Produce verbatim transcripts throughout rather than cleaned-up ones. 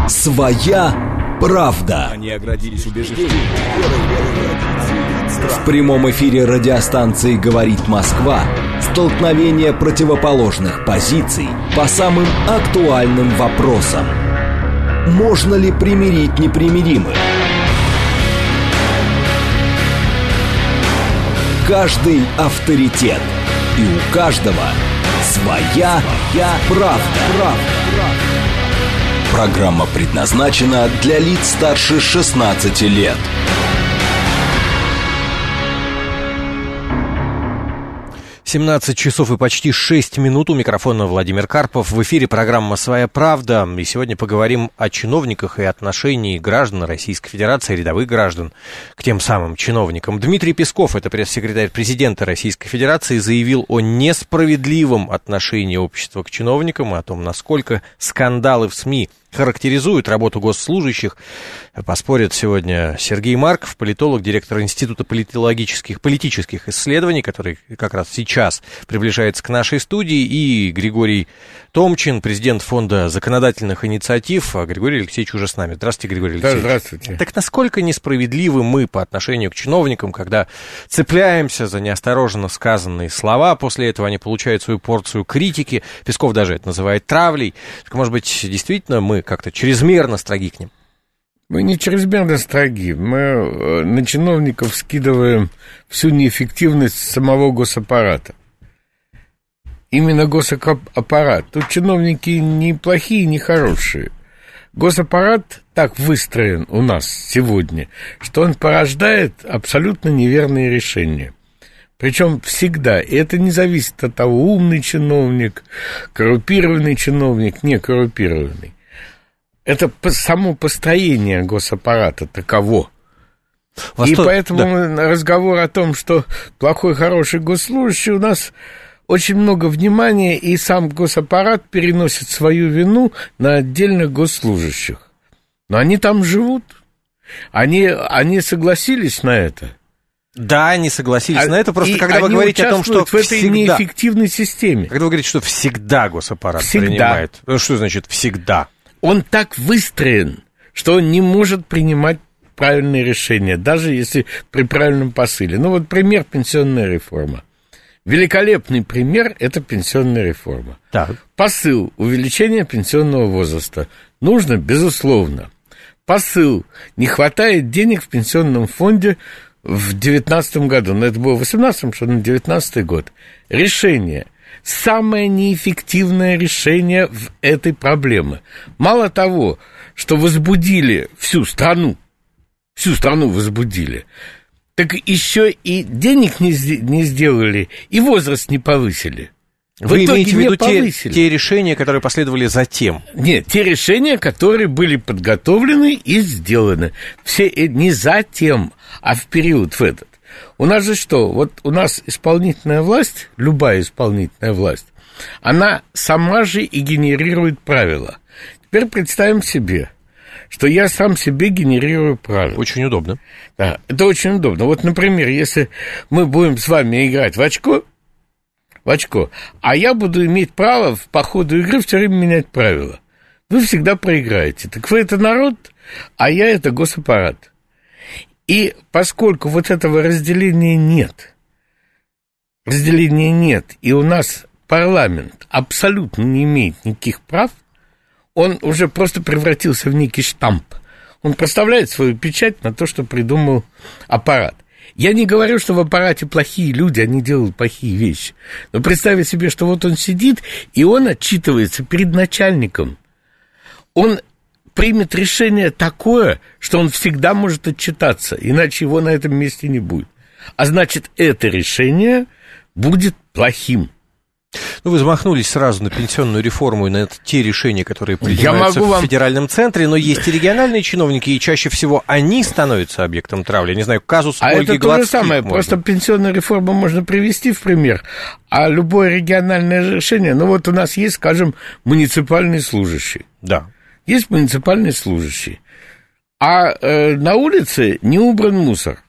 Своя правда. Они оградились убеждением. В прямом эфире радиостанции «Говорит Москва» столкновение противоположных позиций по самым актуальным вопросам. Можно ли примирить непримиримых? Каждый авторитет. И у каждого своя, своя правда. правда. Программа предназначена для лиц старше шестнадцати лет. семнадцать часов и почти шесть минут. У микрофона Владимир Карпов. В эфире программа «Своя правда». И сегодня поговорим о чиновниках и отношении граждан Российской Федерации, рядовых граждан, к тем самым чиновникам. Дмитрий Песков, это пресс-секретарь президента Российской Федерации, заявил о несправедливом отношении общества к чиновникам, о том, насколько скандалы в СМИ характеризуют работу госслужащих. Поспорит сегодня Сергей Марков, политолог, директор Института политологических, политических исследований, который как раз сейчас приближается к нашей студии, и Григорий Томчин, президент Фонда законодательных инициатив. А Григорий Алексеевич уже с нами. Здравствуйте, Григорий Алексеевич. Да, здравствуйте. Так насколько несправедливы мы по отношению к чиновникам, когда цепляемся за неосторожно сказанные слова, после этого они получают свою порцию критики, Песков даже это называет травлей. Так, может быть, действительно мы как-то чрезмерно строги к ним? Мы не чрезмерно строги. Мы на чиновников скидываем всю неэффективность самого госаппарата. Именно госаппарат. Тут чиновники не плохие, не хорошие. Госаппарат так выстроен у нас сегодня, что он порождает абсолютно неверные решения. Причем всегда. И это не зависит от того, умный чиновник, коррумпированный чиновник, не коррумпированный. Это само построение госаппарата таково. Вас И то... поэтому да. разговор о том, что плохой, хороший госслужащий, у нас очень много внимания, и сам госаппарат переносит свою вину на отдельных госслужащих. Но они там живут. Они, они согласились на это. Да, они согласились а, на это, просто когда вы говорите о том, что в этой всегда... неэффективной системе. Когда вы говорите, что всегда госаппарат всегда. принимает. Ну, что значит «всегда»? Он так выстроен, что он не может принимать правильные решения, даже если при правильном посыле. Ну, вот пример — пенсионная реформа. Великолепный пример — это пенсионная реформа. Так. Посыл — увеличение пенсионного возраста. Нужно, безусловно. Посыл — не хватает денег в пенсионном фонде в девятнадцатом году. Но это было в восемнадцатом, что на девятнадцатый год. Решение — самое неэффективное решение в этой проблеме. Мало того, что возбудили всю страну, всю страну возбудили, так еще и денег не, не сделали, и возраст не повысили. Вы имеете в виду те, те решения, которые последовали затем? Нет, те решения, которые были подготовлены и сделаны. Все не затем, а в период в этот. У нас же что? Вот у нас исполнительная власть, любая исполнительная власть, она сама же и генерирует правила. Теперь представим себе, что я сам себе генерирую правила. Очень удобно. Да, это очень удобно. Вот, например, если мы будем с вами играть в очко, в очко, а я буду иметь право по ходу игры все время менять правила. Вы всегда проиграете. Так вы — это народ, а я — это госаппарат. И поскольку вот этого разделения нет, разделения нет, и у нас парламент абсолютно не имеет никаких прав, он уже просто превратился в некий штамп. Он проставляет свою печать на то, что придумал аппарат. Я не говорю, что в аппарате плохие люди, они делают плохие вещи. Но представьте себе, что вот он сидит, и он отчитывается перед начальником. Он примет решение такое, что он всегда может отчитаться, иначе его на этом месте не будет. А значит, это решение будет плохим. Ну, вы замахнулись сразу на пенсионную реформу и на те решения, которые принимаются в вам... федеральном центре, но есть и региональные чиновники, и чаще всего они становятся объектом травли. Я не знаю, казус а Ольги Гладских. А это то же самое, можно. Просто пенсионную реформу можно привести в пример, а любое региональное решение, ну вот у нас есть, скажем, муниципальный служащий. Да. Есть муниципальный служащий, а э, на улице не убран мусор.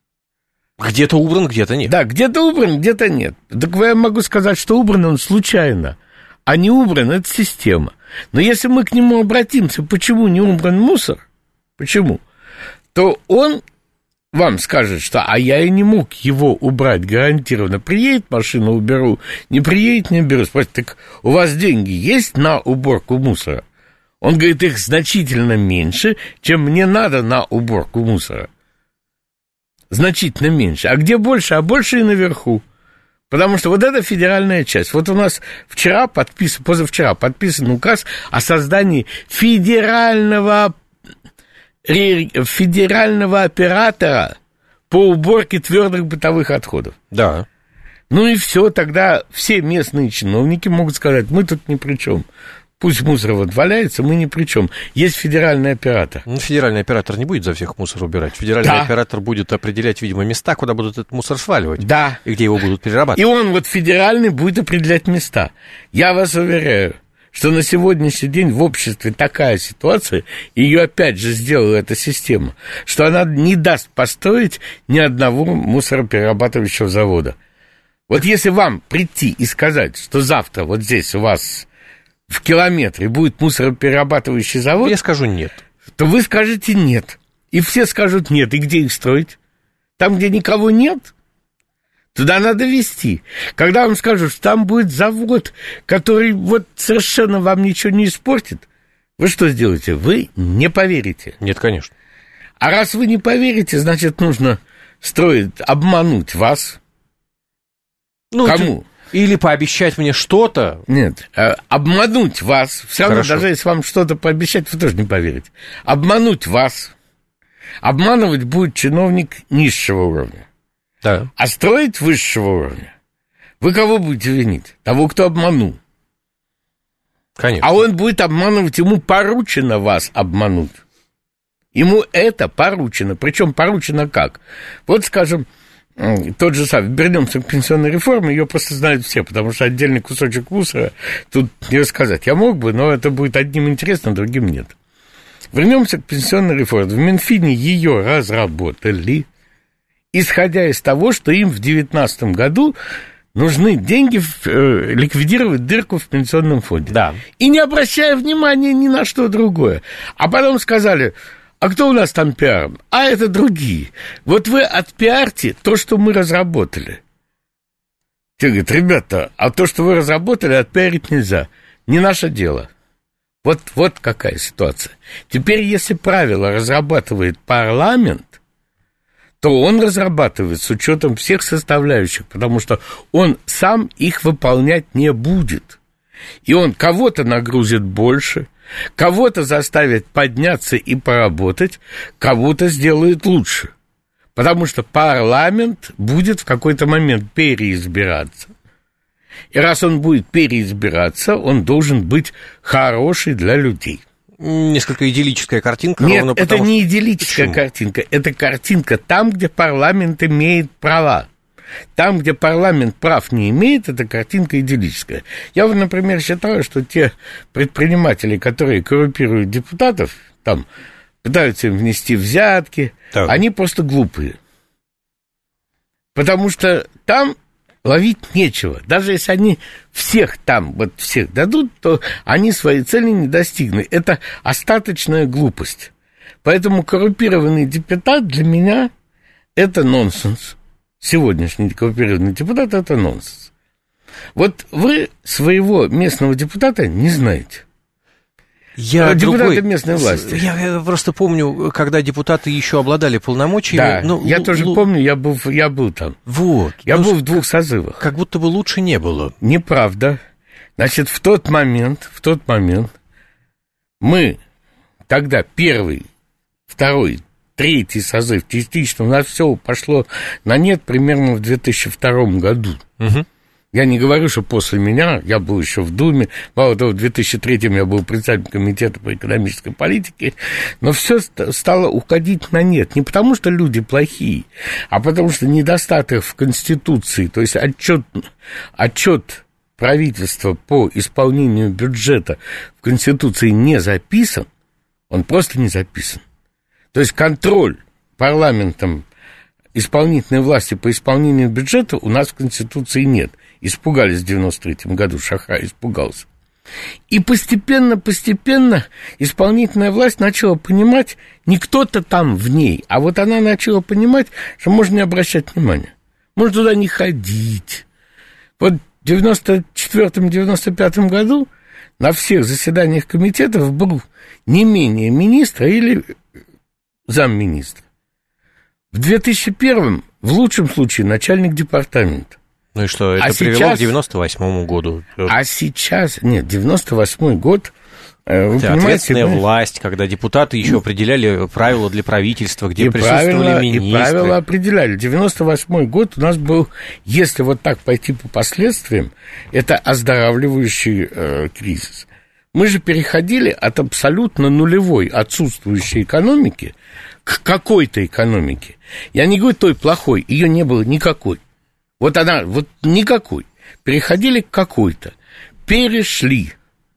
Где-то убран, где-то нет. Да, где-то убран, где-то нет. Так я могу сказать, что убран он случайно, а не убран — это система. Но если мы к нему обратимся, почему не убран мусор, почему, то он вам скажет, что а я и не мог его убрать гарантированно. Приедет машина, уберу, не приедет, не уберу. Спросит, так у вас деньги есть на уборку мусора? Он говорит, их значительно меньше, чем мне надо на уборку мусора. Значительно меньше. А где больше? А больше и наверху. Потому что вот это федеральная часть. Вот у нас вчера подписан, позавчера подписан указ о создании федерального, федерального оператора по уборке твердых бытовых отходов. Да. Ну и все, тогда все местные чиновники могут сказать, мы тут ни при чем. Пусть мусор вот валяется, мы ни при чем. Есть федеральный оператор. Ну, федеральный оператор не будет за всех мусор убирать. Федеральный да. оператор будет определять, видимо, места, куда будут этот мусор сваливать. Да. И где его будут перерабатывать. И он вот федеральный будет определять места. Я вас уверяю, что на сегодняшний день в обществе такая ситуация, ее опять же сделала эта система, что она не даст построить ни одного мусороперерабатывающего завода. Вот если вам прийти и сказать, что завтра вот здесь у вас в километре будет мусороперерабатывающий завод, я скажу нет, то вы скажете нет. И все скажут нет. И где их строить? Там, где никого нет? Туда надо везти. Когда вам скажут, что там будет завод, который вот совершенно вам ничего не испортит, вы что сделаете? Вы не поверите. Нет, конечно. А раз вы не поверите, значит, нужно строить, обмануть вас. Ну, кому? Ты... Или пообещать мне что-то. Нет, обмануть вас. Все равно, даже если вам что-то пообещать, вы тоже не поверите. Обмануть вас. Обманывать будет чиновник низшего уровня. Да. А строить высшего уровня. Вы кого будете винить? Того, кто обманул. Конечно. А он будет обманывать, ему поручено вас обмануть. Ему это поручено. Причем поручено как? Вот, скажем, тот же самый, вернемся к пенсионной реформе, ее просто знают все, потому что отдельный кусочек мусора тут не рассказать. Я мог бы, но это будет одним интересно, другим нет. Вернемся к пенсионной реформе. В Минфине ее разработали, исходя из того, что им в две тысячи девятнадцатом году нужны деньги э, ликвидировать дырку в пенсионном фонде. Да. И не обращая внимания ни на что другое. А потом сказали... А кто у нас там пиаром? А это другие. Вот вы отпиарьте то, что мы разработали. Те говорят, ребята, а то, что вы разработали, отпиарить нельзя. Не наше дело. Вот, вот какая ситуация. Теперь, если правила разрабатывает парламент, то он разрабатывает с учетом всех составляющих, потому что он сам их выполнять не будет. И он кого-то нагрузит больше, кого-то заставит подняться и поработать, кого-то сделает лучше. Потому что парламент будет в какой-то момент переизбираться. И раз он будет переизбираться, он должен быть хороший для людей. Несколько идиллическая картинка. Нет, ровно это потому... не идиллическая Почему? картинка. Это картинка там, где парламент имеет права. Там, где парламент прав не имеет, это картинка идиллическая. Я, вот, например, считаю, что те предприниматели, которые коррумпируют депутатов, там, пытаются им внести взятки, так. они просто глупые. Потому что там ловить нечего. Даже если они всех там, вот всех дадут, то они своей цели не достигнут. Это остаточная глупость. Поэтому коррумпированный депутат для меня это нонсенс. Сегодняшний коррумпированный депутат – это нонсенс. Вот вы своего местного депутата не знаете. Я депутаты другой... местной власти. Я, я просто помню, когда депутаты еще обладали полномочиями. Да, ну, я л- тоже л- помню, я был, я был там. Вот. Я ну, был в двух созывах. Как будто бы лучше не было. Неправда. Значит, в тот момент, в тот момент мы тогда первый, второй, третий созыв частично, у нас все пошло на нет примерно в две тысячи втором году. Угу. Я не говорю, что после меня, я был еще в Думе, мало того, в две тысячи третьем я был председателем комитета по экономической политике, но все стало уходить на нет. Не потому, что люди плохие, а потому, что недостаток в Конституции, то есть отчет, отчет правительства по исполнению бюджета в Конституции не записан, он просто не записан. То есть контроль парламентом исполнительной власти по исполнению бюджета у нас в Конституции нет. Испугались в девяносто третьем году, Шахрай испугался. И постепенно, постепенно исполнительная власть начала понимать, не кто-то там в ней, а вот она начала понимать, что можно не обращать внимания. Можно туда не ходить. Вот в девяносто четвёртом — девяносто пятом году на всех заседаниях комитетов был не менее министра или замминистра. В две тысячи первом, в лучшем случае, начальник департамента. Ну и что, это а привело сейчас, к девяносто восьмому году? А сейчас, нет, девяносто восьмой год, вы это понимаете... Ответственная понимаете? Власть, когда депутаты еще определяли правила для правительства, где и присутствовали правила, министры. И правила определяли. девяносто восьмой год у нас был, если вот так пойти по последствиям, это оздоравливающий э, кризис. Мы же переходили от абсолютно нулевой, отсутствующей экономики к какой-то экономике. Я не говорю той плохой, ее не было никакой. Вот она, вот никакой. Переходили к какой-то. Перешли.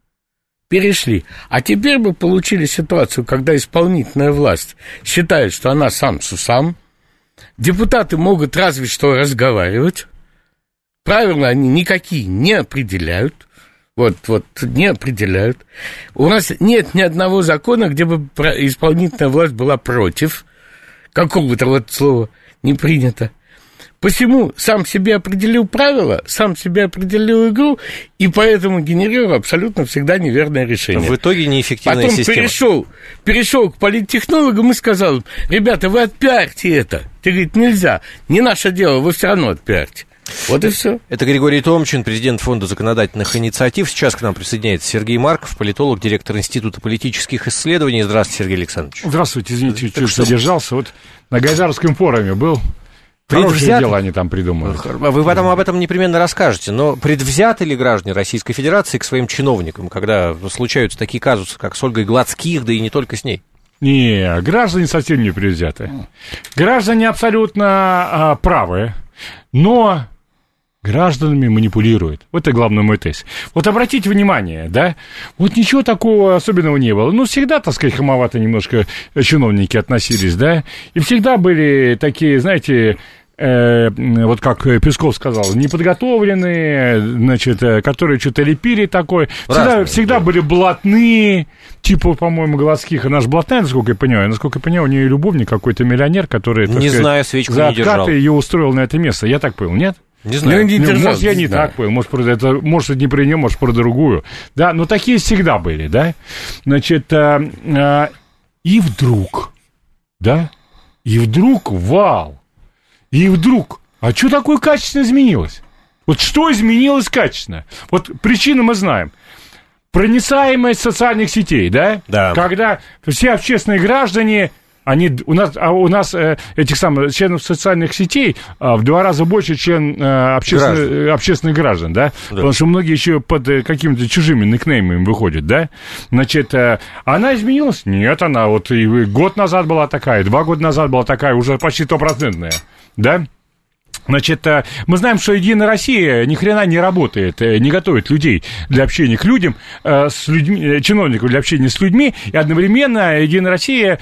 Перешли. А теперь мы получили ситуацию, когда исполнительная власть считает, что она сам с усам. Депутаты могут разве что разговаривать. Правила они никакие не определяют. Вот, вот, не определяют. У нас нет ни одного закона, где бы исполнительная власть была против. Какого-то вот слова не принято. Посему сам себе определил правила, сам себе определил игру, и поэтому генерировал абсолютно всегда неверное решение. В итоге неэффективная Потом система. перешел, перешел к политтехнологам и сказал: ребята, вы отпиарьте это. Ты говоришь, нельзя, не наше дело, вы все равно отпиарьте. Вот и все. Это Григорий Томчин, президент Фонда законодательных инициатив. Сейчас к нам присоединяется Сергей Марков, политолог, директор Института политических исследований. Здравствуйте, Сергей Александрович. Здравствуйте, извините, чуть задержался. Вот на Гайдаровском форуме был. Хорошее дело они там придумывают. Вы потом об этом непременно расскажете. Но предвзяты ли граждане Российской Федерации к своим чиновникам, когда случаются такие казусы, как с Ольгой Гладских, да и не только с ней? Не, граждане совсем не предвзяты. Граждане абсолютно а, правы, но гражданами манипулируют. Вот это главный мой тезис. Вот обратите внимание, да, вот ничего такого особенного не было. Ну, всегда, так сказать, хамовато немножко чиновники относились, да, и всегда были такие, знаете... Э, вот как Песков сказал, неподготовленные, значит, которые что-то лепили такое. Всегда, Разные, всегда да. были блатные, типа, по-моему, Гладских. Она же блатная, насколько я понимаю. Насколько я понимаю, у нее любовник какой-то миллионер, который, так не сказать, знаю, свечку за не держал. откаты ее устроил на это место. Я так понял, нет? Не знаю. Не ну, может, я не да. так понял. Может, про это, может, не про нее, может, про другую. Да, но такие всегда были, да. Значит, а, а, и вдруг, да, и вдруг вал. И вдруг, а что такое качественно изменилось? Вот что изменилось качественно? Вот причину мы знаем. Проницаемость социальных сетей, да? Да. Когда все общественные граждане, они, у нас, а у нас э, этих самых членов социальных сетей а, в два раза больше, чем э, общественных, граждан. общественных граждан, да? да? Потому что многие еще под э, какими-то чужими никнеймами выходят, да? Значит, э, она изменилась? Нет, она вот и год назад была такая, два года назад была такая, уже почти стопроцентная. Да? Значит, мы знаем, что Единая Россия ни хрена не работает, не готовит людей для общения к людям, с людьми, чиновников для общения с людьми, и одновременно Единая Россия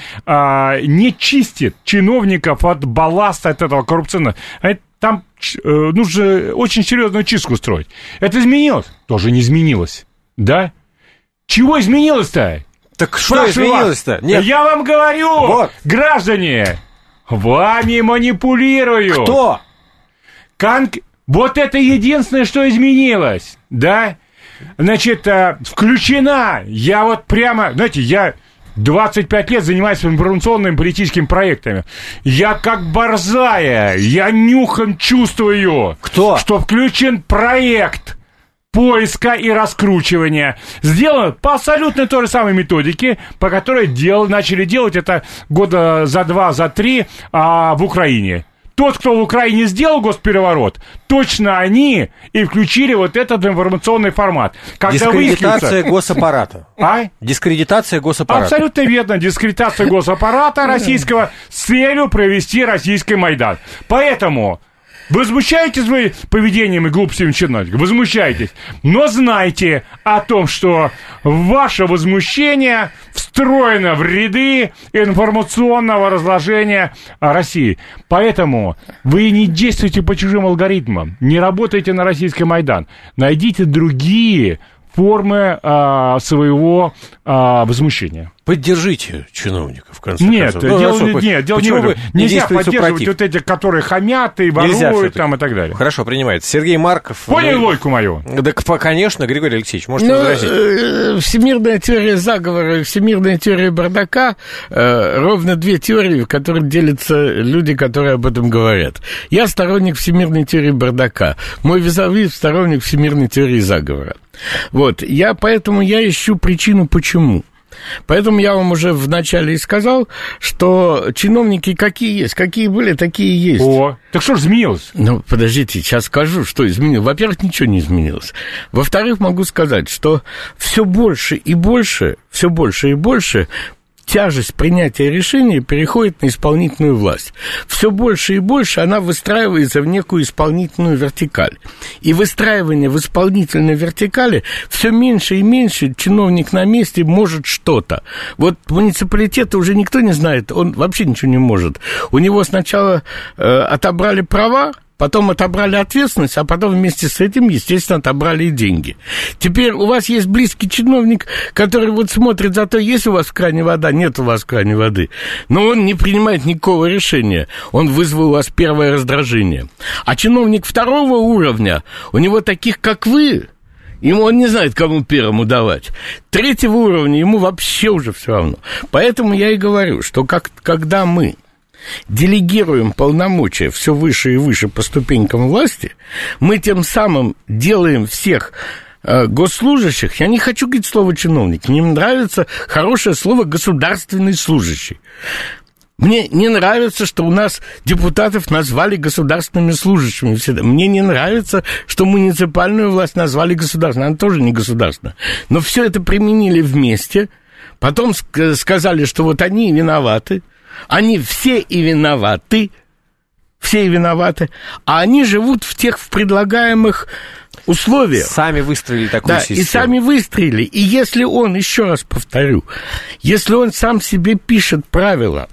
не чистит чиновников от балласта, от этого коррупционного. Там нужно очень серьезную чистку строить. Это изменилось? Тоже не изменилось. Да? Чего изменилось-то? Так что изменилось-то? Нет. Я вам говорю, вот. Граждане... Вами манипулируют. Кто? Конк... Вот это единственное, что изменилось, да? Значит, включена, я вот прямо, знаете, я двадцать пять лет занимаюсь информационными политическими проектами. Я как борзая, я нюхом чувствую, Кто? что включен проект поиска и раскручивания. Сделано по абсолютно той же самой методике, по которой дел, начали делать это года за два, за три а, в Украине. Тот, кто в Украине сделал госпереворот, точно они и включили вот этот информационный формат. Когда дискредитация госаппарата. А? Дискредитация госаппарата. Абсолютно верно. Дискредитация госаппарата российского с целью провести российский Майдан. Поэтому... Возмущаетесь вы поведением и глупостями чиновников? Возмущаетесь. Но знайте о том, что ваше возмущение встроено в ряды информационного разложения России. Поэтому вы не действуйте по чужим алгоритмам. Не работайте на российский Майдан. Найдите другие формы а, своего а, возмущения. Поддержите чиновников, в конце нет, концов. Ну, дело, ну, нет, дело почему не вы нельзя поддерживать против? вот этих, которые хамят и воруют там и так далее. Хорошо, принимается. Сергей Марков. Понял ну, логику мою? Да, конечно, Григорий Алексеевич, можете ну, возразить. Э, всемирная теория заговора и всемирная теория бардака э, ровно две теории, в которых делятся люди, которые об этом говорят. Я сторонник всемирной теории бардака. Мой визави сторонник всемирной теории заговора. Вот, я, поэтому я ищу причину, почему. Поэтому я вам уже вначале и сказал, что чиновники какие есть, какие были, такие есть. О, так что же изменилось? Ну, подождите, сейчас скажу, что изменилось. Во-первых, ничего не изменилось. Во-вторых, могу сказать, что все больше и больше, все больше и больше тяжесть принятия решений переходит на исполнительную власть. Все больше и больше она выстраивается в некую исполнительную вертикаль. И выстраивание в исполнительной вертикали все меньше и меньше чиновник на месте может что-то. Вот муниципалитета уже никто не знает, он вообще ничего не может. У него сначала э, отобрали права, потом отобрали ответственность, а потом вместе с этим, естественно, отобрали и деньги. Теперь у вас есть близкий чиновник, который вот смотрит за то, есть у вас в кране вода, нет у вас в кране воды. Но он не принимает никакого решения. Он вызвал у вас первое раздражение. А чиновник второго уровня, у него таких, как вы, ему он не знает, кому первому давать. Третьего уровня ему вообще уже все равно. Поэтому я и говорю, что как, когда мы делегируем полномочия все выше и выше по ступенькам власти, мы тем самым делаем всех э, госслужащих, я не хочу говорить слово чиновник, мне нравится хорошее слово государственный служащий. Мне не нравится, что у нас депутатов назвали государственными служащими всегда. Мне не нравится, что муниципальную власть назвали государственной. Она тоже не государственная. Но все это применили вместе, потом сказали, что вот они виноваты. Они все и виноваты, все и виноваты, а они живут в тех в предлагаемых условиях. Сами выстроили такую да, систему. И сами выстроили. И если он, еще раз повторю, если он сам себе пишет правила,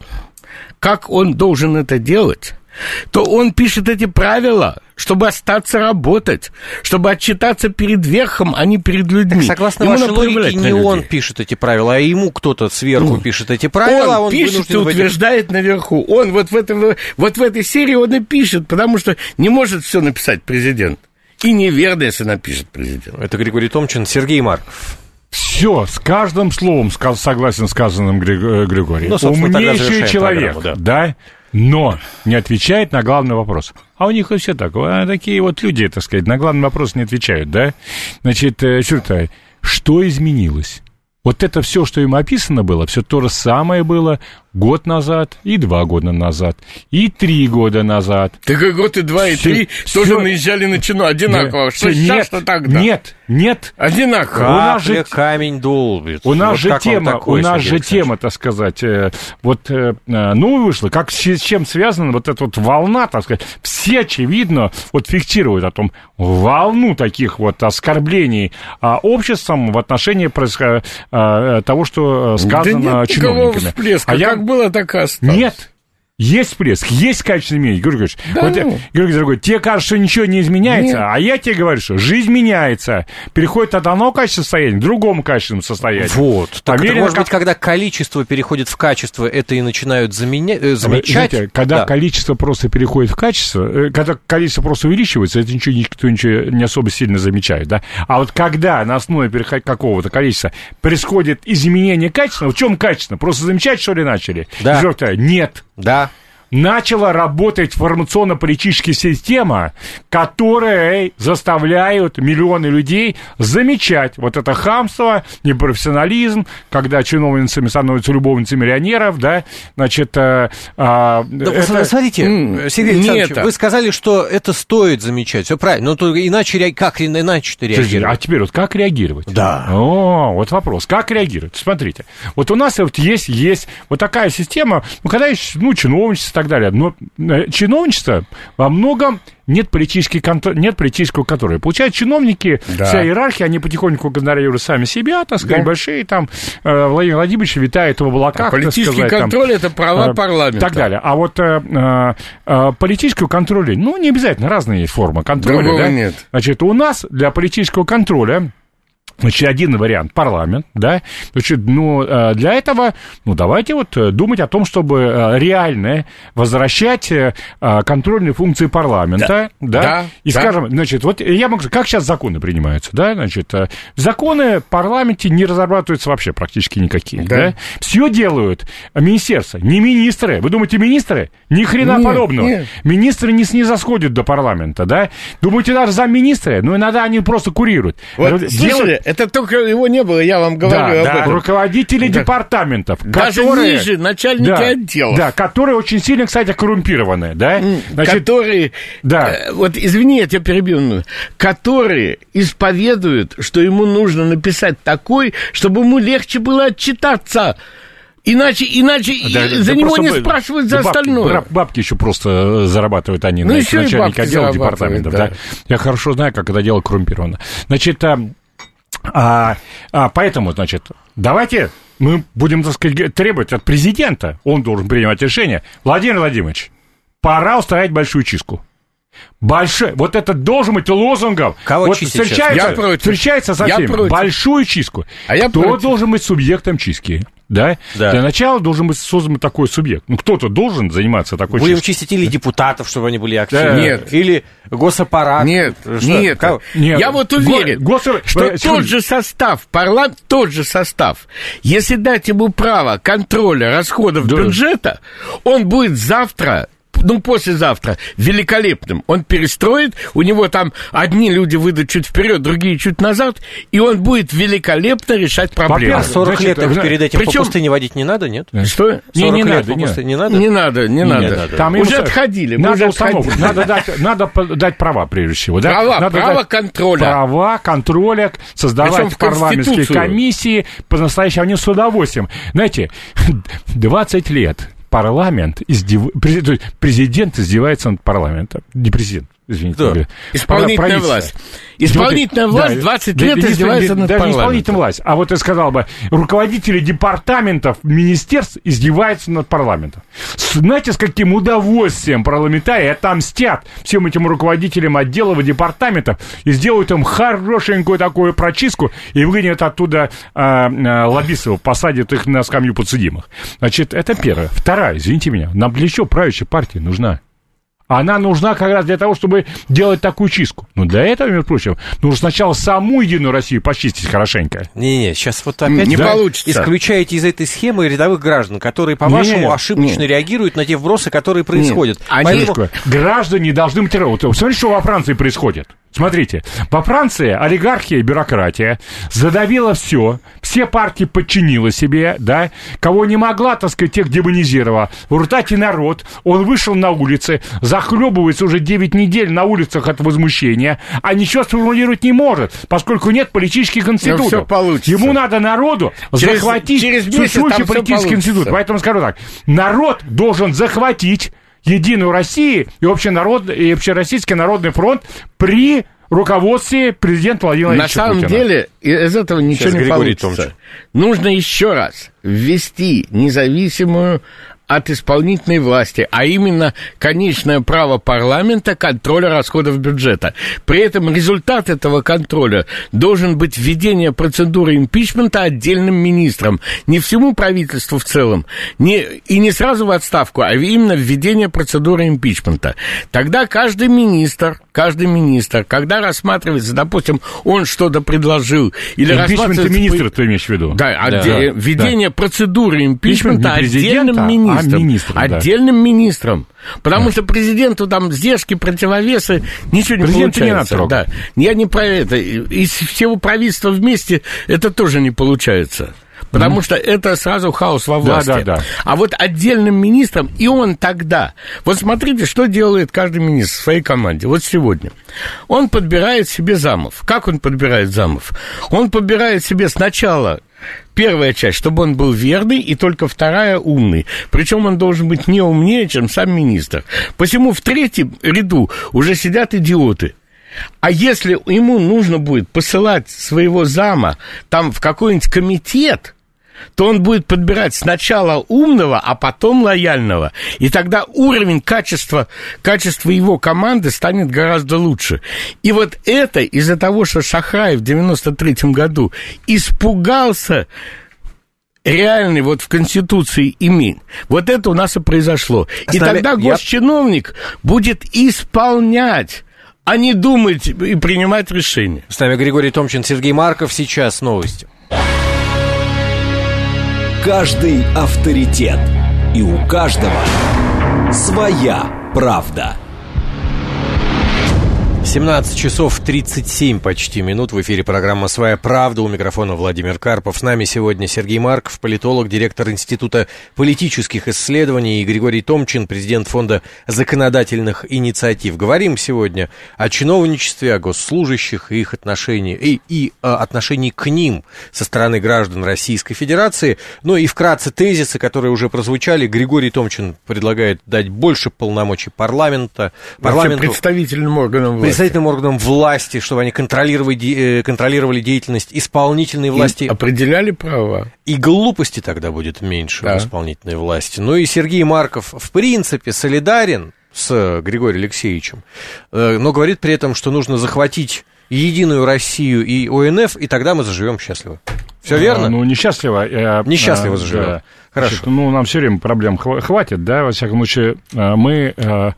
как он должен это делать, то он пишет эти правила, чтобы остаться работать, чтобы отчитаться перед верхом, а не перед людьми. Так, согласно Ему вашей логике, не он людей. пишет эти правила, а ему кто-то сверху ну, пишет эти правила. Он, он пишет и утверждает этих... наверху. Он вот в, этом, вот в этой серии он и пишет, потому что не может все написать президент. И неверно, если напишет президент. Это Григорий Томчин, Сергей Марков. Все, с каждым словом согласен с сказанным Григорием. Ну, умнейший человек, да. да? Но не отвечает на главный вопрос. А у них и все так. А такие вот люди, так сказать, на главный вопрос не отвечают, да? Значит, что-то, что изменилось? Вот это все, что им описано было, все то же самое было год назад, и два года назад, и три года назад. Так и год, и два, и три все, тоже все... наезжали на чину одинаково. Да. Что нет, сейчас, что тогда? Нет, нет. Одинаково. Капля, у нас же камень долбит. У нас вот же тема, у нас же тема, так сказать, э, вот, э, ну, вышла, как с, с чем связана вот эта вот волна, так сказать, все, очевидно, вот фиксируют о том, волну таких вот оскорблений а, обществом в отношении происход... а, того, что сказано да нет чиновниками. Всплеска. А я... Как было, так и осталось. Нет. Есть всплеск, есть качественное изменение. Георгий Георгиевич, да вот, ну. Георгий Дорогой, тебе кажется, что ничего не изменяется, Нет. а я тебе говорю, что жизнь меняется. Переходит от одного качественного состояния к другому качественному состоянию. Вот. Так это, может как... быть, когда количество переходит в качество, это и начинают заменя... замечать? Знаете, когда да. количество просто переходит в качество, когда количество просто увеличивается, это ничего, никто ничего не особо сильно замечает. Да? А вот когда на основе какого-то количества происходит изменение качества, в чем качество? Просто замечать, что ли, начали? Да. Нет. Да. Начала работать информационно-политическая система, которая заставляет миллионы людей замечать вот это хамство, непрофессионализм, когда чиновницами становятся любовницами миллионеров, да, значит... А, а, да, это... Смотрите, Сергей Александрович, вы сказали, что это стоит замечать, все правильно, но то иначе как иначе-то реагировать? А теперь вот как реагировать? Да. О, вот вопрос, как реагировать? Смотрите, вот у нас вот есть, есть вот такая система, ну, когда есть, ну, чиновничество, так далее. Но чиновничество во многом нет, контр... нет политического контроля. Получают чиновники, да. вся иерархия, они потихоньку контролируют сами себя, так сказать, да. большие там, Владимир Владимирович витает в облаках. А политический сказать, контроль там, это права э, парламента. Так далее. А вот э, э, политического контроля, ну, не обязательно, разные формы контроля. Другого да? нет. Значит, у нас для политического контроля Значит, один вариант – парламент, да, значит, ну, для этого, ну, давайте вот думать о том, чтобы реально возвращать контрольные функции парламента, да, да, да и, да. скажем, значит, вот я могу сказать, как сейчас законы принимаются, да, значит, законы в парламенте не разрабатываются вообще практически никакие, да, да? Все делают министерства, не министры, вы думаете, министры? Ни хрена нет, подобного, нет. Министры не снизосходят до парламента, да, думаете, даже замминистры, ну, иногда они просто курируют. Вот, делают... слушали, это только его не было, я вам говорю да, об да, этом. Руководители да. департаментов. Даже которые, ниже, начальники да, отделов. Да, которые очень сильно, кстати, коррумпированы, да? Значит, которые, да. э, вот извини, я тебя перебью, которые исповедуют, что ему нужно написать такой, чтобы ему легче было отчитаться. Иначе, иначе да, за да него не бы, спрашивают за бабки, остальное. Бабки еще просто зарабатывают они, ну, на начальника отдела департаментов. Да. Да. Я хорошо знаю, как это дело коррумпировано. Значит, а, а, а, поэтому, значит, давайте мы будем, так сказать, требовать от президента, он должен принимать решение. Владимир Владимирович, пора устраивать большую чистку. Большой, вот это должен быть лозунгом. Кого вот чистить встречается, я встречается со всеми. Большую чистку. А я Кто против. должен быть субъектом чистки? Да? Да. Для начала должен быть создан такой субъект. Ну, кто-то должен заниматься такой Будем чисткой. чистить или депутатов, чтобы они были активны. Да. Нет. Или госаппарат. Нет, что? нет. нет. Я вот уверен, Гос... что Гос... тот же состав, парламент, тот же состав, если дать ему право контроля расходов да. бюджета, он будет завтра... ну, послезавтра, великолепным. Он перестроит, у него там одни люди выйдут чуть вперед, другие чуть назад, и он будет великолепно решать проблемы. А сорок лет их перед этим Причем... по пустыне водить не надо, нет? Что? Не, не лет надо, по пустыне не надо? Не надо, не, не надо. надо. Там уже ему... отходили. Надо, уже отходили. надо, дать, надо дать права, прежде всего. Да? Права, надо право дать контроля. Права контроля, создавать парламентские комиссии, по-настоящему они с удовольствием. Знаете, двадцать лет... Парламент, издев... президент издевается над парламентом. Не президент, извините. Да. Исполнительная власть. Исполнительная власть двадцать лет да, издевается над даже парламентом. Даже не исполнительная власть, а вот я сказал бы, руководители департаментов, министерств издеваются над парламентом. Знаете, с каким удовольствием парламентарии отомстят всем этим руководителям отделов и департаментов и сделают им хорошенькую такую прочистку и выгонят оттуда а, а, лоббистов, посадят их на скамью подсудимых. Значит, это первое. Второе, извините меня, нам для чего правящая партия нужна? Она нужна как раз для того, чтобы делать такую чистку. Но для этого, между прочим, нужно сначала саму Единую Россию почистить хорошенько. Не-не, сейчас вот опять не да? получится. Исключаете из этой схемы рядовых граждан, которые, по-вашему, не, ошибочно не. реагируют на те вбросы, которые происходят. Они... Поэтому... Граждане должны мотивировать. Смотрите, что во Франции происходит. Смотрите, во Франции олигархия и бюрократия задавила все, все партии подчинила себе, да, кого не могла, так сказать, тех демонизировала. В результате народ, он вышел на улицы, захлебывается уже девять недель на улицах от возмущения, а ничего сформулировать не может, поскольку нет политических институтов. Все получится. Ему надо народу через, захватить через сущий политический институт. Поэтому скажу так, народ должен захватить Единую Россию и общенародный, и Общероссийский народный фронт при руководстве президента Владимира Владимировича На самом Путина. деле из этого ничего Сейчас не Григорий получится. Томович. Нужно еще раз ввести независимую от исполнительной власти, а именно конечное право парламента контроля расходов бюджета. При этом результат этого контроля должен быть введение процедуры импичмента отдельным министрам. Не всему правительству в целом, не, и не сразу в отставку, а именно введение процедуры импичмента. Тогда каждый министр, каждый министр, когда рассматривается, допустим, он что-то предложил, или рассматривается... министра, ты имеешь в виду? Да, да. Отде... да. введение да. процедуры импичмента отдельным министром. А министром, отдельным да. министром. Потому да. что президенту там сдержки, противовесы, ничего не Президент получается. Не да. Я не про это. Из всего правительства вместе это тоже не получается. Потому mm-hmm. что это сразу хаос во власти. Да, да, да. А вот отдельным министром, и он тогда... Вот смотрите, что делает каждый министр в своей команде. Вот сегодня. Он подбирает себе замов. Как он подбирает замов? Он подбирает себе сначала... Первая часть, чтобы он был верный, и только вторая умный. Причем он должен быть не умнее, чем сам министр. Посему в третьем ряду уже сидят идиоты. А если ему нужно будет посылать своего зама там в какой-нибудь комитет, то он будет подбирать сначала умного, а потом лояльного. И тогда уровень качества, качества его команды станет гораздо лучше. И вот это из-за того, что Шахраев в девяносто третьем году испугался реальный вот в Конституции имень. Вот это у нас и произошло. И Остави... тогда госчиновник Я... будет исполнять, а не думать и принимать решения. С нами Григорий Томчин, Сергей Марков. Сейчас новости. Каждый авторитет. И у каждого своя правда. семнадцать часов тридцать семь почти минут. В эфире программа «Своя правда». У микрофона Владимир Карпов. С нами сегодня Сергей Марков, политолог, директор Института политических исследований, и Григорий Томчин, президент Фонда законодательных инициатив. Говорим сегодня о чиновничестве, о госслужащих и их отношении, и, и о отношении к ним со стороны граждан Российской Федерации. Ну и вкратце тезисы, которые уже прозвучали. Григорий Томчин предлагает дать больше полномочий парламента, парламенту, представительным органам власти. Представительным органам власти, чтобы они контролировали, контролировали деятельность исполнительной власти. И определяли права. И глупости тогда будет меньше да. в исполнительной власти. Ну и Сергей Марков, в принципе, солидарен с Григорием Алексеевичем, но говорит при этом, что нужно захватить Единую Россию и О Н Ф, и тогда мы заживем счастливо. Все верно? А, ну, несчастливо. Я, несчастливо а, заживем. Да. Хорошо. Значит, ну, нам все время проблем хватит, да, во всяком случае, мы,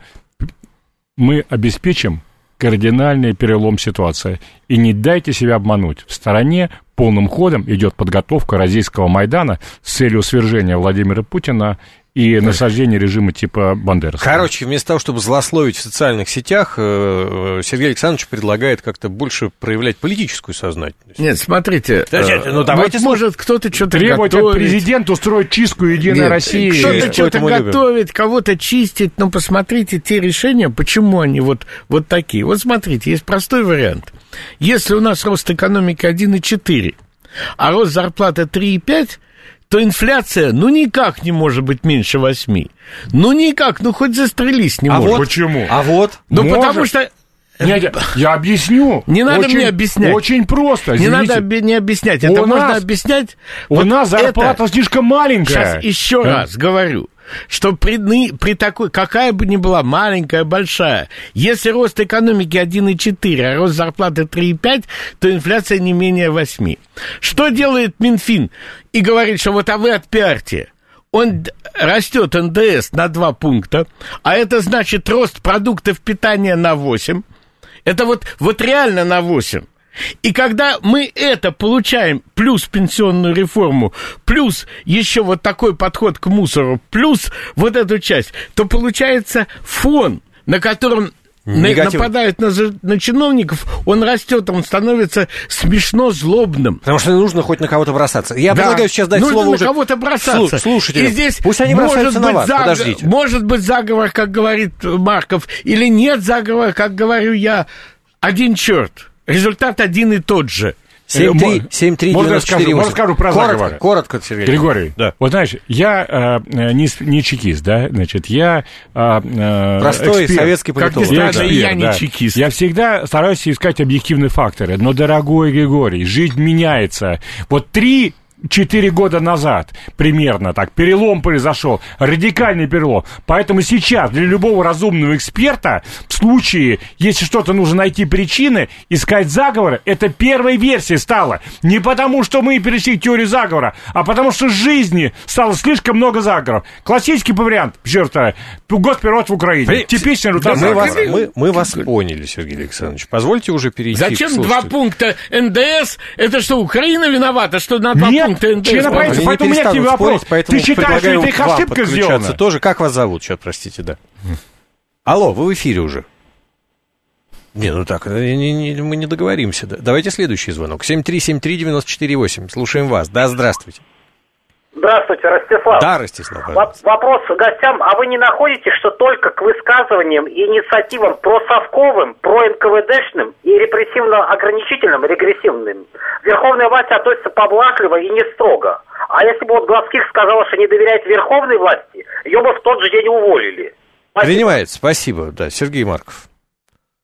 мы обеспечим кардинальный перелом ситуации. И не дайте себя обмануть. В стороне полным ходом идет подготовка Розийского Майдана с целью свержения Владимира Путина и насаждения режима типа Бандераса. Короче, вместо того, чтобы злословить в социальных сетях, Сергей Александрович предлагает как-то больше проявлять политическую сознательность. Нет, смотрите, Подождите, ну, давайте вот может кто-то что-то требовать готовить. От президента устроить чистку Единой Нет, России. Кто-то что-то готовит, кого-то чистить, но посмотрите те решения, почему они вот, вот такие. Вот смотрите, есть простой вариант. Если у нас рост экономики один и четыре, а рост зарплаты три и пять, то инфляция, ну, никак не может быть меньше восьми. Ну, никак, ну, хоть застрелись не а может. Вот, почему? А вот? Ну, может. потому что... Я, я объясню. Не надо очень, мне объяснять. Очень просто. Не извините. надо не объяснять. Это у можно нас, объяснять. У вот нас зарплата это. слишком маленькая. Сейчас еще да. раз говорю, что при, при такой, какая бы ни была, маленькая, большая, если рост экономики один и четыре, а рост зарплаты три и пять, то инфляция не менее восьми. Что делает Минфин? И говорит, что вот а вы отпиарьте. Он растет эн дэ эс на два пункта, а это значит рост продуктов питания на восемь. Это вот, вот реально на восемь. И когда мы это получаем, плюс пенсионную реформу, плюс еще вот такой подход к мусору, плюс вот эту часть, то получается фон, на котором Негатив. нападают на, на чиновников, он растет, он становится смешно злобным. Потому что нужно хоть на кого-то бросаться. Я да. предлагаю сейчас дать нужно слово на уже... кого-то бросаться. Слушайте, и здесь пусть они бросаются на вас, заг... подождите. Может быть заговор, как говорит Марков, или нет заговора, как говорю я, один черт. Результат один и тот же. семь три девяносто четыре восемь. Можно скажу про коротко, заговоры? Коротко, Сергей. Григорий, да. вот знаешь, я э, не, не чекист, да, значит, я э, простой эксперт. советский политолог. Я, эксперт, я не да. чекист. Я всегда стараюсь искать объективные факторы, но, дорогой Григорий, жизнь меняется. Вот три... Четыре года назад примерно так перелом произошел, радикальный перелом. Поэтому сейчас для любого разумного эксперта в случае, если что-то нужно найти причины, искать заговоры, это первой версией стало. Не потому, что мы перешли к теории заговора, а потому, что в жизни стало слишком много заговоров. Классический вариант, черт, госперевод в Украине. При... Типичный да, мы, вас, мы, мы вас поняли, Сергей Александрович. Позвольте уже перейти. Зачем к два пункта эн дэ эс? Это что, Украина виновата, что на два Нет. пункта эн дэ эс? Члена правительства, поэтому у меня к тебе вопрос. Спорить, ты считаешь, что это их ошибка сделана? Тоже. Как вас зовут? Сейчас, простите, да. Алло, вы в эфире уже. Не, ну так, не, не, мы не договоримся. Да. Давайте следующий звонок. семь три семь три девяносто четыре восемь. Слушаем вас. Да, здравствуйте. Здравствуйте, Ростислав. Да, Ростислав. Вопрос гостям. А вы не находите, что только к высказываниям и инициативам просовковым, про-эн ка вэ дэшным и репрессивно-ограничительным, регрессивным верховная власть относится поблажливо и не строго? А если бы вот Глазких сказала, что не доверяет верховной власти, ее бы в тот же день уволили. Спасибо. Принимается, спасибо. Да, Сергей Марков.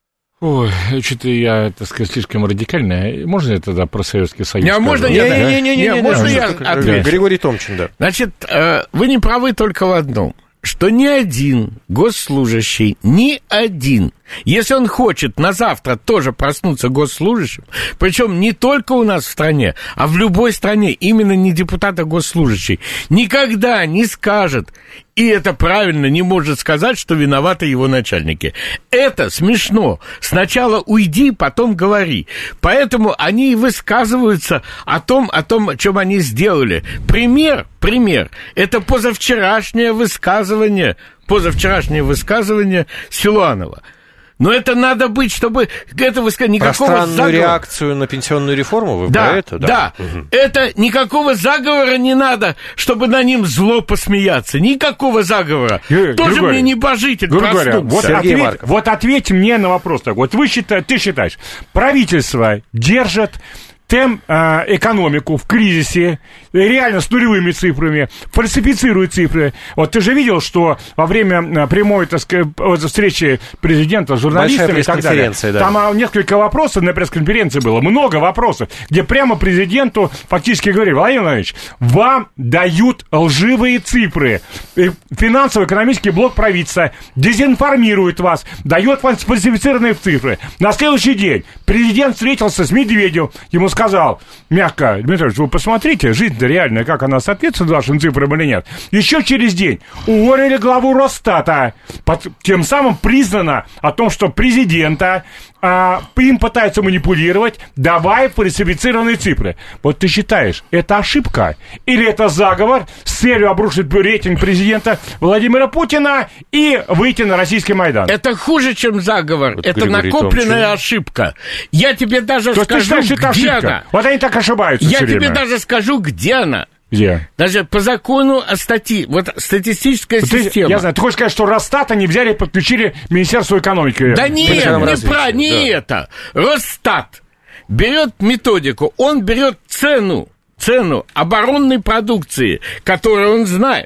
Ой, что-то я, так сказать, слишком радикально. Можно я тогда про Советский Союз? Не, можно я? Не-не-не, можно я отвечу? Григорий Томчин, да. Значит, вы не правы только в одном, что ни один госслужащий, ни один, если он хочет на завтра тоже проснуться госслужащим, причем не только у нас в стране, а в любой стране, именно не депутат, а госслужащий, никогда не скажет, и это правильно, не может сказать, что виноваты его начальники. Это смешно. Сначала уйди, потом говори. Поэтому они и высказываются о том, о том, о чем они сделали. Пример, пример, это позавчерашнее высказывание, позавчерашнее высказывание Силуанова. Но это надо быть, чтобы это высказать никакого про странную заговора. реакцию на пенсионную реформу, вы да, про это? Да, да. Угу. Это никакого заговора не надо, чтобы на ним зло посмеяться. Никакого заговора. Э, Тоже Григорий, мне небожитель Григорий, проснулся. вот, ответь, вот ответь мне на вопрос. Так. Вот вы считаете, ты считаешь, правительство держит темп, э, экономику в кризисе, реально с нулевыми цифрами, фальсифицирует цифры. Вот ты же видел, что во время прямой, так сказать, встречи президента с журналистами и так далее, да. там а, несколько вопросов на пресс-конференции было, много вопросов, где прямо президенту фактически говорили: Владимир Владимирович, вам дают лживые цифры, финансово-экономический блок правительства дезинформирует вас, дает фальсифицированные цифры. На следующий день президент встретился с Медведевым, ему сказали, сказал мягко: Дмитрий Ильич, вы посмотрите, жизнь-то реальная, как она соответствует вашим цифрам или нет. Еще через день уволили главу Росстата. Под, тем самым признано о том, что президента а, им пытаются манипулировать, давая фальсифицированные цифры. Вот ты считаешь, это ошибка? Или это заговор с целью обрушить рейтинг президента Владимира Путина и выйти на российский Майдан? Это хуже, чем заговор. Вот это Григорий накопленная Томчин. ошибка. Я тебе даже То скажу, ты считаешь, это где ошибка? она. Вот они так ошибаются Я все тебе время. даже скажу, где она. Где? Даже по закону о статье, вот статистическая Вот ты, система. я знаю, ты хочешь сказать, что Росстат они взяли и подключили Министерство экономики? Да нет, Причем не развития, про, не да. это. Росстат берет методику, он берет цену, цену оборонной продукции, которую он знает.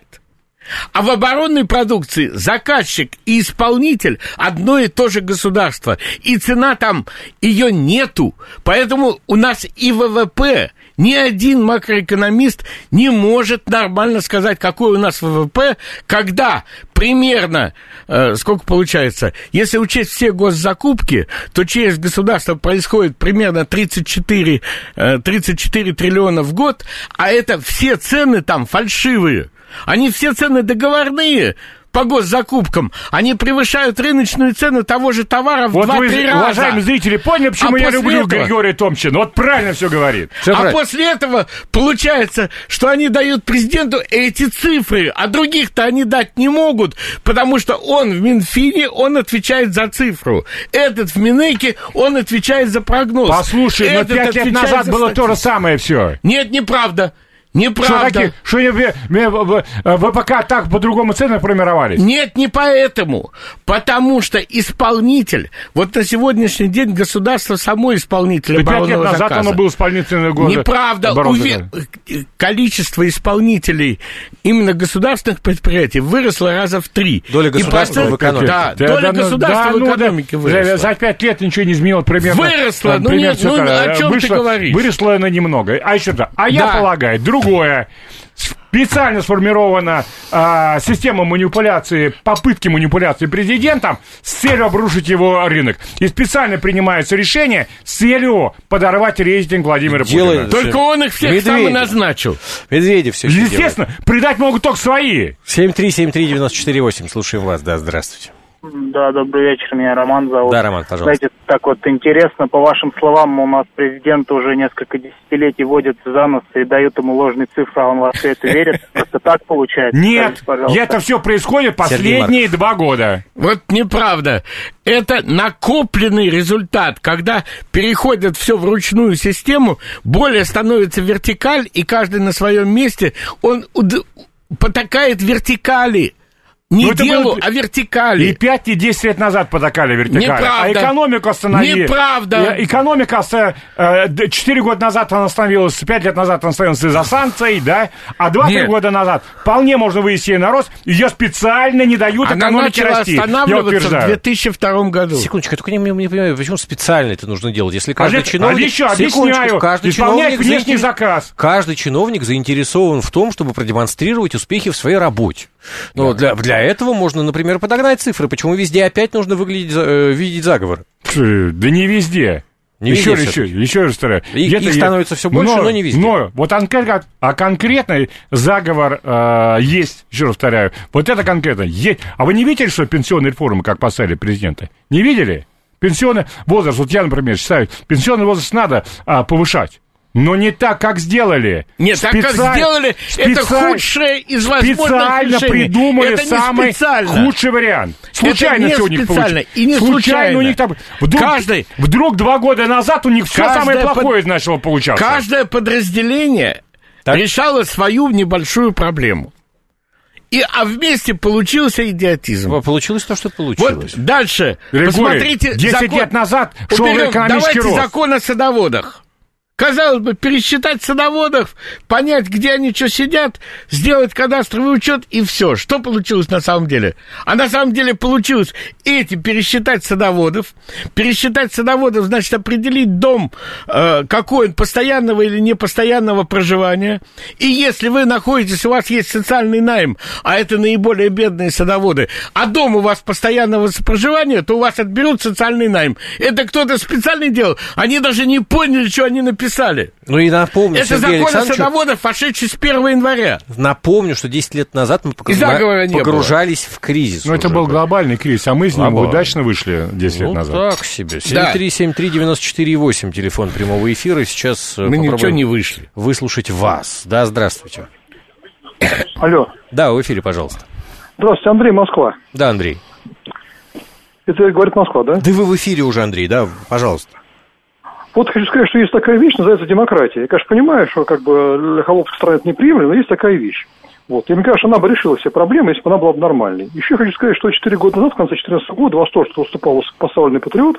А в оборонной продукции заказчик и исполнитель одно и то же государство. И цена там, ее нету. Поэтому у нас и ВВП, ни один макроэкономист не может нормально сказать, какой у нас ВВП, когда примерно, э, сколько получается, если учесть все госзакупки, то через государство происходит примерно тридцать четыре, тридцать четыре триллиона в год, а это все цены там фальшивые. Они все цены договорные по госзакупкам. Они превышают рыночную цену того же товара в вот два-три вы, раза. уважаемые зрители, поняли, почему А я после люблю этого... Григория Томчина? Вот правильно все говорит. Все а правильно. после этого получается, что они дают президенту эти цифры, а других-то они дать не могут, потому что он в Минфине, он отвечает за цифру. Этот в Минэке, он отвечает за прогноз. Послушай, но Этот пять лет отвечает назад за было то же статистику. самое все. Нет, неправда. Что, Неправда. такие, что не- вы, вы- вы пока так по-другому цены формировались? Нет, не поэтому. Потому что исполнитель, вот на сегодняшний день государство само исполнитель Да пять лет оборонного назад заказа. оно было исполнительное годы. Неправда. оборонного Уве- заказа. Количество исполнителей именно государственных предприятий выросло раза в три. Доля И государства процент- в экономике. Да, Да, доля да, ну, государства да, в ну, да, экономике за, выросла. за пять лет ничего не изменилось примерно. Выросло, там, ну, примерно нет, всё ну, так, о чём ты вышло, говоришь? Выросло оно немного. А еще да. А я Да. полагаю, другое. Специально сформирована а, система манипуляции, попытки манипуляции президентом с целью обрушить его рынок. И специально принимается решение с целью подорвать рейтинг Владимира Делает- Путина. Только он их всех сам и Медведев. назначил. Медведев все еще Естественно, предать могут только свои. семь три семь три девять четыре восемь. Слушаем вас. Да, здравствуйте. Да, добрый вечер, меня Роман зовут. Да, Роман, пожалуйста. Знаете, так вот интересно, по вашим словам, у нас президент уже несколько десятилетий водит за нос и дает ему ложные цифры, а он во все это верит. Просто так получается? Нет, Скажите, пожалуйста. это все происходит последние два года. Вот неправда. Это накопленный результат. Когда переходят все в ручную систему, более становится вертикаль, и каждый на своем месте, он уд- потакает вертикали. Не делу, было... а вертикали. И пять, и десять лет назад потакали вертикали. Неправда. А экономику остановили. Неправда. Экономика, четыре года назад она остановилась, пять лет назад она остановилась из-за санкций, да? А два-три года назад вполне можно вывести ее на рост. Ее специально не дают она экономике расти. Она начала останавливаться в две тысячи втором году. Секундочку, я только не, не понимаю, почему специально это нужно делать? Если каждый а чиновник... А еще, объясняю, каждый исполняет чиновник внешний заинтер... заказ. Каждый чиновник заинтересован в том, чтобы продемонстрировать успехи в своей работе. Но да. для, для этого можно, например, подогнать цифры. Почему везде опять нужно выглядеть, э, видеть заговор? Да не везде. Не еще, везде еще, еще раз стараюсь. И, их становится все больше, но, но не везде. Но вот конкретно, а конкретный заговор э, есть, еще раз повторяю, вот это конкретно есть. А вы не видели, что пенсионные реформы, как поставили президента? Не видели? Пенсионный возраст, вот я, например, считаю, пенсионный возраст надо а, повышать. Но не так, как сделали. Нет, так, как сделали, специ... это худшее из возможных специально решений. придумали это самый специально. худший вариант. Случайно это не все у них специально. получилось. И не случайно. случайно. У них там... Вдруг, Каждый... вдруг два года назад у них все самое плохое под... начало получаться. Каждое подразделение так? решало свою небольшую проблему. И, а вместе получился идиотизм. Получилось то, что получилось. Вот дальше. Григорий, посмотрите. десять закон... лет назад шел Уберем, экономический давайте рост. Закон о садоводах. Казалось бы, пересчитать садоводов, понять, где они что сидят, сделать кадастровый учет и все. Что получилось на самом деле? А на самом деле получилось эти пересчитать садоводов. Пересчитать садоводов, значит, определить дом, э, какой он, постоянного или непостоянного проживания. И если вы находитесь, у вас есть социальный найм, а это наиболее бедные садоводы, а дом у вас постоянного проживания, то у вас отберут социальный найм. Это кто-то специально делал. Они даже не поняли, что они написали. Писали. Ну и напомню, это Сергей закон о садоводах, пошедший с первого января. Напомню, что десять лет назад мы погруж... погружались в кризис. Ну, это был глобальный кризис, а мы из него удачно вышли десять ну, лет назад. так себе. семь три семь три девяносто четыре восемь, телефон прямого эфира. Сейчас мы ничего не вышли. Выслушать вас. Да, здравствуйте. Алло. Да, в эфире, пожалуйста. Здравствуйте, Андрей, Москва. Да, Андрей. Это говорит Москва, да? Да вы в эфире уже, Андрей, да, пожалуйста. Вот хочу сказать, что есть такая вещь, называется демократия. Я, конечно, понимаю, что как бы для холопской страны это неприемлемо, но есть такая вещь. Вот. И мне кажется, она бы решила все проблемы, если бы она была бы нормальной. Еще хочу сказать, что четыре года назад, в конце две тысячи четырнадцатого года, вас тоже выступал поставленный патриот,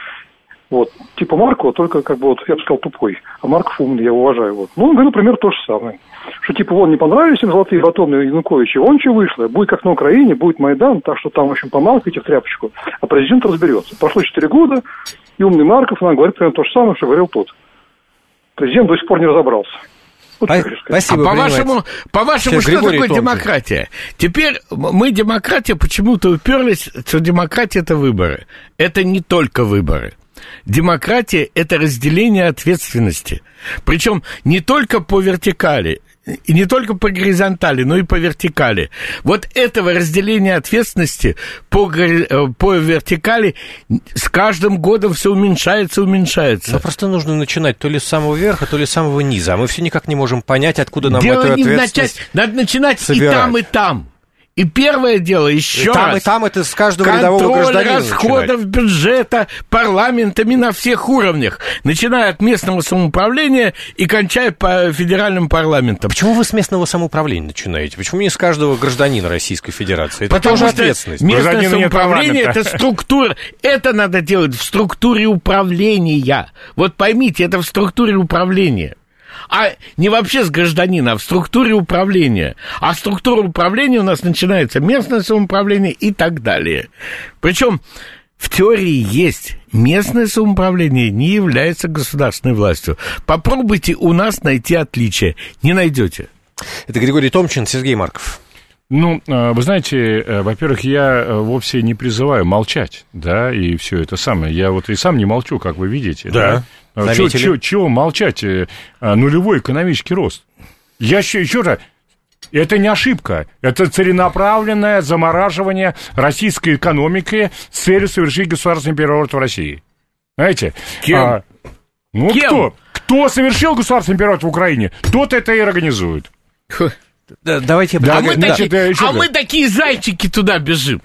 вот, типа Маркова, только, как бы, вот, я бы сказал, тупой. А Марков умный, я уважаю. Вот. Ну, он говорил, например, то же самое. Что, типа, вон, не понравились им золотые батоны Януковича, вон что вышло, будет как на Украине, будет Майдан, так что там, в общем, помалкивайте в тряпочку, а президент разберется. Прошло четыре года, и умный Марков нам говорит примерно то же самое, что говорил тот. Президент до сих пор не разобрался. Вот а, спасибо. А по-вашему, по-вашему что Григорий такое Томчин. Демократия? Теперь мы демократия почему-то уперлись, что демократия – это выборы. Это не только выборы. Демократия – это разделение ответственности. Причем не только по вертикали, и не только по горизонтали, но и по вертикали. Вот этого разделения ответственности по, по вертикали с каждым годом все уменьшается, уменьшается. Но просто нужно начинать то ли с самого верха, то ли с самого низа. А мы все никак не можем понять, откуда нам Дело эту не ответственность начать, надо начинать собирать. И там, и там. И первое дело, еще и там, раз. И там это с каждого рядового гражданина расходов начинать. Бюджета парламентами на всех уровнях, начиная от местного самоуправления и кончая по федеральным парламентам. Почему вы с местного самоуправления начинаете? Почему не с каждого гражданина Российской Федерации? Это Потому тоже что ответственность. местное самоуправление – это структура. Это надо делать в структуре управления. Вот поймите, это в структуре управления. А не вообще с гражданина, а в структуре управления. А структура управления у нас начинается местное самоуправление и так далее. Причем в теории есть. Местное самоуправление не является государственной властью. Попробуйте у нас найти отличия. Не найдете. Это Григорий Томчин, Сергей Марков. Ну, вы знаете, во-первых, я вовсе не призываю молчать, да, и все это самое. Я вот и сам не молчу, как вы видите. Да, да? Чего, чего, чего молчать? Нулевой экономический рост. Я еще, еще раз, это не ошибка, это целенаправленное замораживание российской экономики с целью совершить государственный переворот в России. Знаете? Кем? А, ну, Кем? кто? Кто совершил государственный переворот в Украине, тот это и организует. Да, давайте да, а, мы, да, такие, да, а мы такие зайчики туда бежим.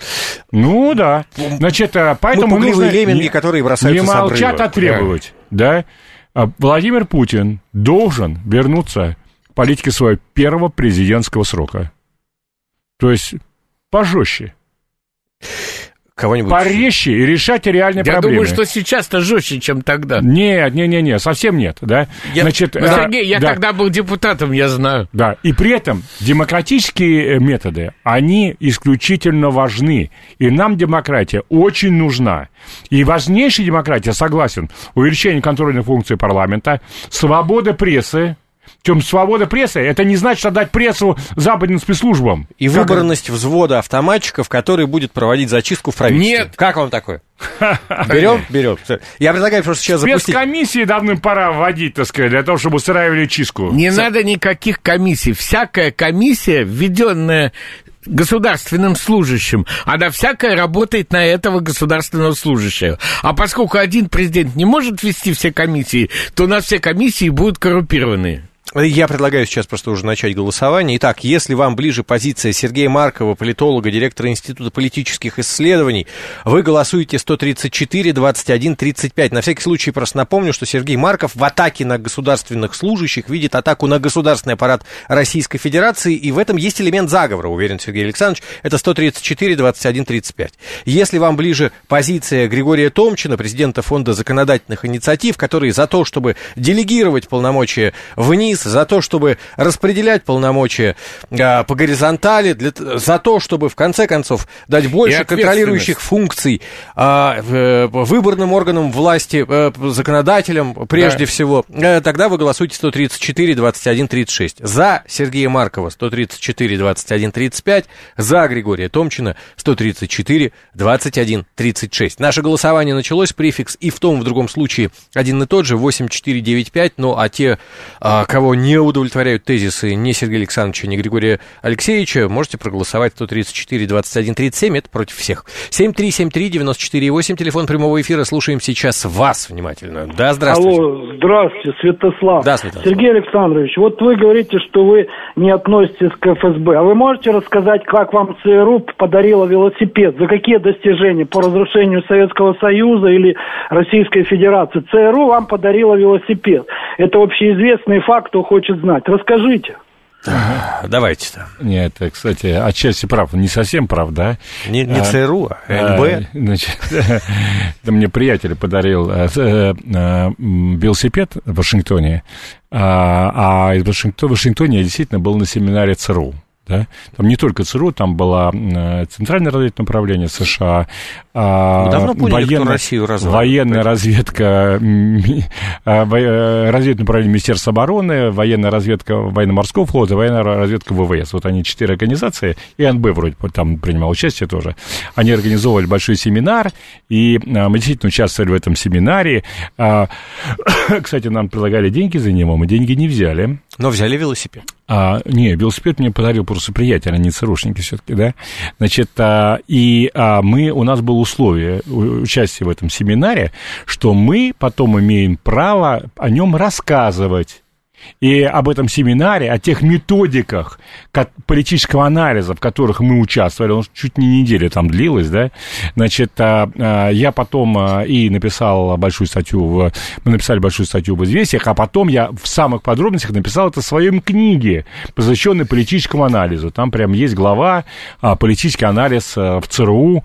Ну да. Значит, поэтому мы нужно лемминги, которые бросаются не молчать, а требовать. Да. Да? Владимир Путин должен вернуться к политике своего первого президентского срока. То есть пожестче. Кого-нибудь... Порезче и решать реальные Я проблемы. Я думаю, что сейчас-то жестче, чем тогда. Нет, нет, нет, нет, совсем нет, да. Я... Значит, ну, Сергей, я да. тогда был депутатом, я знаю. Да, и при этом демократические методы, они исключительно важны. И нам демократия очень нужна. И важнейшая демократия, согласен, увеличение контрольной функции парламента, свобода прессы. Причем свобода прессы, это не значит отдать прессу западным спецслужбам. И как выборность это? Взвода автоматчиков, который будет проводить зачистку в правительстве. Нет. Как вам такое? Берем? Берем. Я предлагаю просто сейчас запустить... Спецкомиссии давным пора вводить, так сказать, для того, чтобы устраивали чистку. Не С... надо никаких комиссий. Всякая комиссия, введенная государственным служащим, она всякая работает на этого государственного служащего. А поскольку один президент не может вести все комиссии, то у нас все комиссии будут коррумпированные. Я предлагаю сейчас просто уже начать голосование. Итак, если вам ближе позиция Сергея Маркова, политолога, директора Института политических исследований, вы голосуете сто тридцать четыре двадцать один тридцать пять. На всякий случай просто напомню, что Сергей Марков в атаке на государственных служащих видит атаку на государственный аппарат Российской Федерации, и в этом есть элемент заговора, уверен Сергей Александрович. Это сто тридцать четыре двадцать один тридцать пять. Если вам ближе позиция Григория Томчина, президента Фонда законодательных инициатив, который за то, чтобы делегировать полномочия вниз, за то, чтобы распределять полномочия а, по горизонтали, для, за то, чтобы, в конце концов, дать больше контролирующих функций а, в, выборным органам власти, а, законодателям, прежде да. всего, а, тогда вы голосуете сто тридцать четыре двадцать один тридцать шесть. За Сергея Маркова сто тридцать четыре двадцать один тридцать пять, за Григория Томчина сто тридцать четыре двадцать один тридцать шесть. Наше голосование началось, префикс и в том, и в другом случае один и тот же, восемь четыре девять пять, ну, а те, а, кого не удовлетворяют тезисы ни Сергея Александровича, ни Григория Алексеевича, можете проголосовать сто тридцать четыре двадцать один тридцать семь, это против всех. семь три семь три девять четыре восемь, телефон прямого эфира, слушаем сейчас вас внимательно. Да, здравствуйте. Алло, здравствуйте, Святослав. Да, Святослав. Сергей Александрович, вот вы говорите, что вы не относитесь к эф эс бэ, а вы можете рассказать, как вам ЦРУ подарила велосипед, за какие достижения по разрушению Советского Союза или Российской Федерации? ЦРУ вам подарила велосипед. Это общеизвестный факт, кто хочет знать. Расскажите. Давайте-то. Нет, кстати, отчасти прав, не совсем прав, да? Не, не ЦРУ, а эн бэ. А, значит, мне приятель подарил велосипед в Вашингтоне, а из Вашингтона, в Вашингтоне я действительно был на семинаре ЦРУ. Да? Там не только ЦРУ, там было Центральное разведывательное управление США, давно поняли, военно, Россию военная разведка, разведывательное управление Министерства обороны, военная разведка военно-морского флота, военная разведка вэ вэ эс. Вот они четыре организации, и эн бэ вроде там принимал участие тоже. Они организовывали большой семинар, и мы действительно участвовали в этом семинаре. Кстати, нам предлагали деньги за него, мы деньги не взяли. Но взяли велосипед. А, не, велосипед мне подарил просто приятель, а не ЦРУшники все-таки, да. Значит, а, и а, мы, у нас было условие участия в этом семинаре, что мы потом имеем право о нем рассказывать. И об этом семинаре, о тех методиках политического анализа, в которых мы участвовали, он чуть не неделю там длилось, да, значит, я потом и написал большую статью, в, мы написали большую статью в «Известиях», а потом я в самых подробностях написал это в своей книге, посвященной политическому анализу. Там прям есть глава «Политический анализ в ЦРУ»,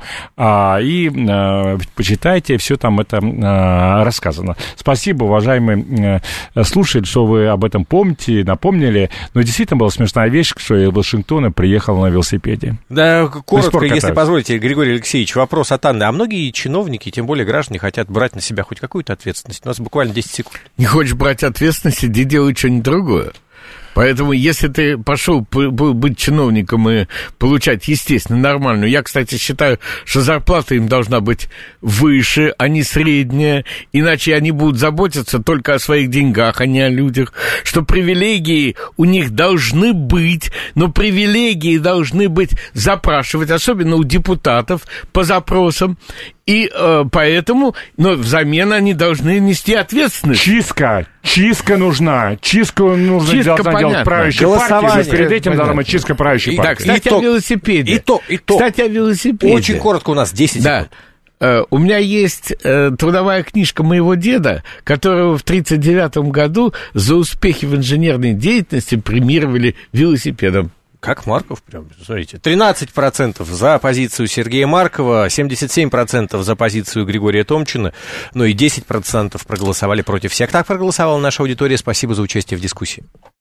и почитайте, все там это рассказано. Спасибо, уважаемые слушатели, что вы об этом помните, напомнили. Но действительно была смешная вещь, что я из Вашингтона приехал на велосипеде. Да, коротко, если позволите, Григорий Алексеевич, вопрос от Анны. А многие чиновники, тем более граждане, хотят брать на себя хоть какую-то ответственность? У нас буквально десять секунд. Не хочешь брать ответственность, иди делай что-нибудь другое. Поэтому, если ты пошел быть чиновником и получать, естественно, нормальную... Я, кстати, считаю, что зарплата им должна быть выше, а не средняя, иначе они будут заботиться только о своих деньгах, а не о людях, что привилегии у них должны быть, но привилегии должны быть запрашивать, особенно у депутатов по запросам, и э, поэтому, но взамен они должны нести ответственность. Чистка, чистка нужна, чистку нужно чистка, делать, делать правящей партии, перед этим должна быть чистка правящей партии. Да, кстати, и о велосипеде. И то, и то. Кстати, о велосипеде. Очень коротко, у нас десять секунд. Да. У меня есть э, трудовая книжка моего деда, которого в тридцать девятом году за успехи в инженерной деятельности премировали велосипедом. Как Марков, прям, смотрите. тринадцать процентов за позицию Сергея Маркова, семьдесят семь процентов за позицию Григория Томчина, ну и десять процентов проголосовали против всех. Так проголосовала наша аудитория. Спасибо за участие в дискуссии.